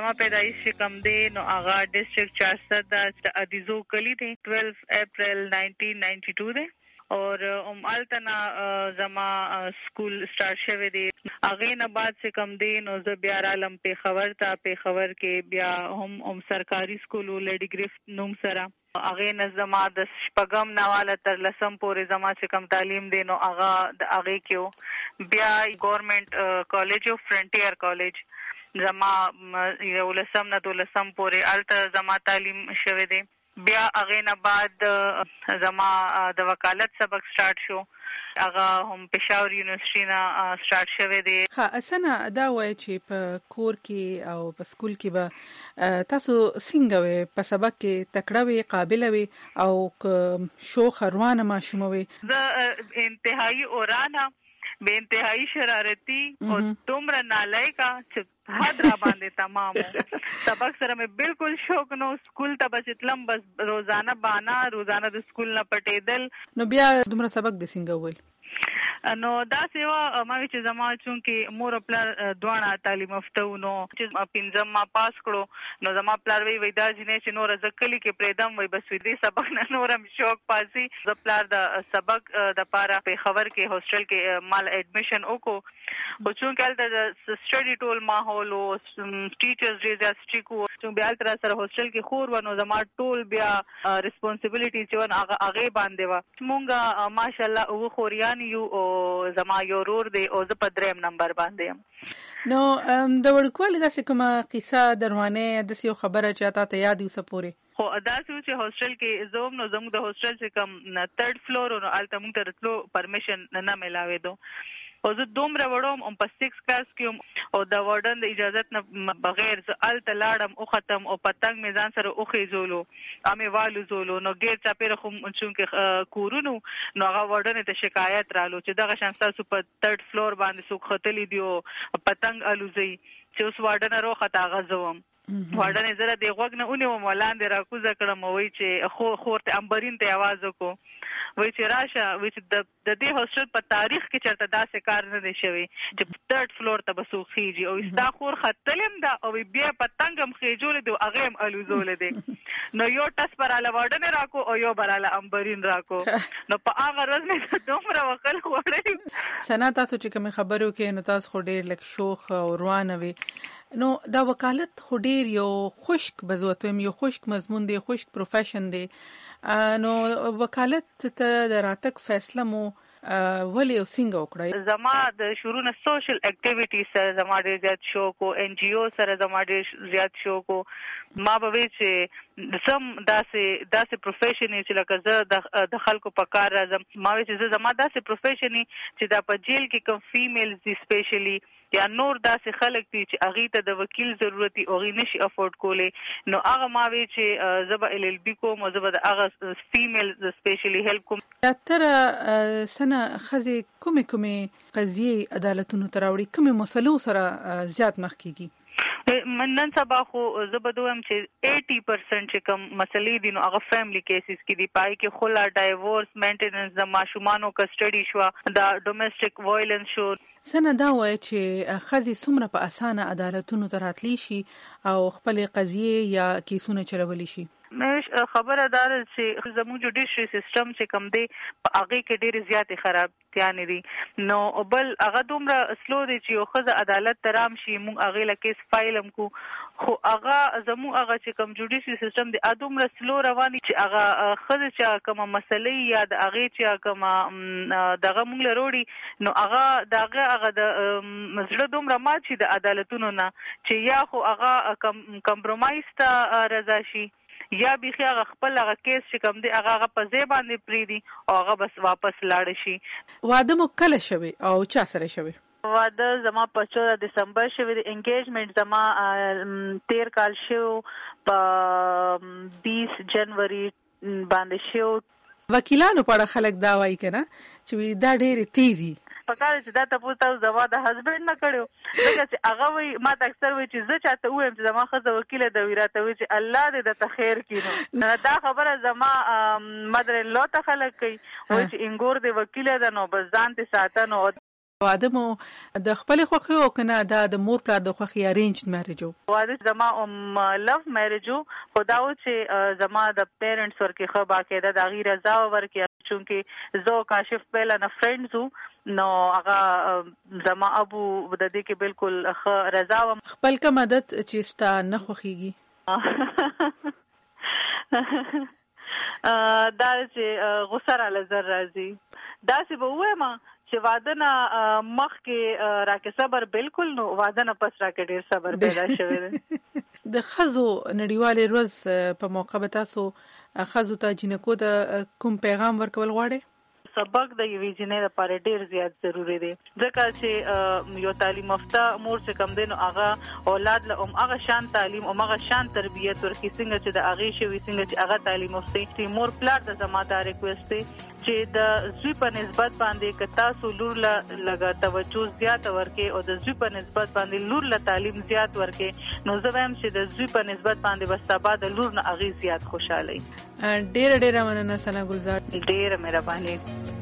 زما پیدایش کم دی نو هغه ډیسټریکټ 400 د ادیزو کلی دی 12 اپریل 1992 دی اور التنا زما سکول سٹارټ شوه دی هغه نه بعد څخه کم دی نو زه بیا رالم په خبر کې بیا هم سرکاري سکول لډیګریف نوم سره هغه نظم د شپږم نواله تر لسم پورې زما چې کم تعلیم دی نو هغه کېو بیا ګورنمنت کالج او فرنټیر کالج زما یو لسم نه دولسم پورې الته زما تعلیم شوه دی بیا هغه نه بعد زما د وکالت سبق سٹارټ شو هغه هم پېښور یونیورسيټي نه سٹارټ شوه دی. ها اسنه دا وای چې په کور کې او په سکول کې به تاسو څنګه وي په سبق کې تکړه وي قابل وي او شوخ روانه ماشوم وي. زه انتهایی اورانه به انتهایی شرارتي او دومره نالایقه چې حد را باندې تمام سبق سره مې بالکل شوق نو سکول ته بس اتلم بس روزانه د سکول نه پټېدل. نو بیا دومره سبق د څنګه ویل نو دا سیوا ما چې زما چونکې مور خپل دوه تعلیم یافته نو چې پنځم ما پاس کړو نو زما پلار وی دا جنې چې نور زکلی کې پریدم وای بس دې سبق نه نورم شوق پاسي ز پلار د سبق د پاره په خبر کې هاستل کې مال اډمیشن وکړو او چونکې د سټډي ټول ماحول او ټیچرز ډیر سټریک وو چې بیا تر سره هاستل کې خور ونو زما ټول بیا ریسپانسیبিলিټی چې هغه باندې وا مونږه ماشاءالله او خوريان یو زما یو رور دی او زه په 3 نمبر باندې یم. نو د وړکوالي داسې کومه قصه دروانه داسې یو خبره چې تاسو یاد یو سپوري خو داسې چې هاستل کې زوم نو زموږ د هاستل چې کم 3rd فلور نو الته موږ ته تلو پرمیشن نه ملاوي دو او زه دومره وړم په 6 کلاس کې او د وارډن د اجازه نه بغیر زه الته لاړم او ختم او پتنګ میزان سره او خېزولو امه والو زولو نو ګیر چا پیر خو چونکه کورونو نو هغه وارډن ته شکایت رالو چې دغه شانسه سو په 3rd فلور باندې سو ختلی دیو پتنګ الوزي چې اوس وارډن روخه تا غزوم وارډن زره دی غوګ نه اونې ولاندې راکوزه کړم وای چې خورته امبرین ته आवाज وکړو وای چې راشه وای چې د دې هاستل په تاریخ کې چرته داسې کار نه دی شوی چې 3rd فلور ته بسو خيږي او استا خور خطلم دا او بیا پتنګم خېجول دی هغه هم الوزول دی نو یو ټس پر اله وارډن راکو او یو براله امبرین راکو نو په هغه ورځ مې دومره وکل خوړې سنا تاسو چې کوم خبرو کې نو تاسو خو ډېر لک شوخ او روانه وي نو دا وکالت خو ډیر یو خشک بزوتم یو خشک مضمون دی خشک پروفیشن دی نو وکالت ته د راتک فیصله مو ولی او څنګه وکړای زما د شروع نه سوشل اکټیویټی سره زما ډیر زیات شوق او ان جی او سره زما ډیر زیات شوق ما به وی چې سم داسې پروفیشن چې لکه زه د خلکو په کار راځم ما وی چې زما داسې پروفیشن چې دا په جیل کې کوم فیمیلز دي سپیشلی یا نور داسې خلک دي چې هغه ته د وکیل ضرورت او غي نشي افورد کولې نو هغه ما وی چې زبا ال ال بي کوم زبا د هغه فیمیلز سپیشلی هیلپ کوم. تر سنه خزي کومه قضیه عدالتونو تراوړي کومه مسلو سره زیات مخ کیږي نن سبا خو زه بدوم چې 80% چې کوم مسلې دي نو هغه فیملی کیسز کې دي پای کې خلا ډایورس مینټیننس د ماشومانو کسټډي شو دا ډومېسټک وایلنس شو سنه دا وای چې خزي څومره په اسانه عدالتونو ته راتلی شي او خپل قضیه یا کیسونه چلولی شي. مې خبره دار چې زموږ جوډیشري سیستم چې کوم دی په هغه کې ډېر زیات خرابتیاں دي نو بل هغه دومره سلو دي چې یو خزه عدالت ترام شي مونږ هغه لکه فایلم کو خو هغه زموږ هغه چې کوم جوډیشري سیستم دی دومره سلو رواني چې هغه خزه چې کوم مسلې یا د هغه چې کوم دغه مونږ لروړي نو هغه د مسله دومره مات شي د عدالتونو نه چې یا خو هغه کمپرمایز ته رضا شي یا بيخي هغه خپل هغه کیس چې کوم دی هغه په ځای باندې پریدي او هغه بس واپس لاړ شي. واده مو کله شوی او چا سره شوی؟ واده زما په 14 دسمبر شوی دی. انګیجمنت زما 13 کال شو په 20 جنوري باندې شو. وکیلانو په اړه خلک دا وایي کنه چې دا ډېر تیزی پکاره چې دا تاسو زما د هسبند نه کړو لکه چې هغه وي ما ته اکثر وي چې زه چاته وایم چې زما خزه وکیل د ویراته وي چې الله دې د تخیر کینو دا خبره زما مدر الله ته خلک کوي وای چې انګور دې وکیل ده نو بس ځان ته ساتنو واده مو د خپل خوخي او کنه د مور پلار د خوخي ارینج میریج واده زما لو میریج خداو چې زما د پیرنټس ورکه خو باقاعده د غیر رضا ورکه چونکه زو کاشف پهلا نه فرندزو نو هغه زما ابو د دې کې بالکل خ رضا خپل کا مدد چې ستا نه خوخيږي دا چې غوسه را لزر راځي دا چې به وایم چې واده نه مخکې راکې صبر بالکل نو واده نه پس راکې ډېر صبر پیدا شوی دی د خزو نړیوالې ورځ په موقع به تاسو خزو ته جنکو د کوم پیغام ورکول غواړئ سبق د یوې جنې لپاره ډیر زیات ضروری دی ځکه چې یو تعلیم یافته مور چې کم دی نو هغه اولاد له هغه شان تعلیم او هغه شان تربیت ورکړي څنګه چې د هغې شوي څنګه چې هغه تعلیم یافته مور پلار د ذمہدار ریکوست دی چې د زوی په نسبت باندې که تاسو لور لږه توجه زیات ورکړي او د زوی په نسبت باندې لور له تعلیم زیات ورکړي نو زه وایم چې د زوی په نسبت باندې بس سبا د لور نه هغې زیات خوشاله وي ډېره مننه ثنا ګلزار ډېره مهرباني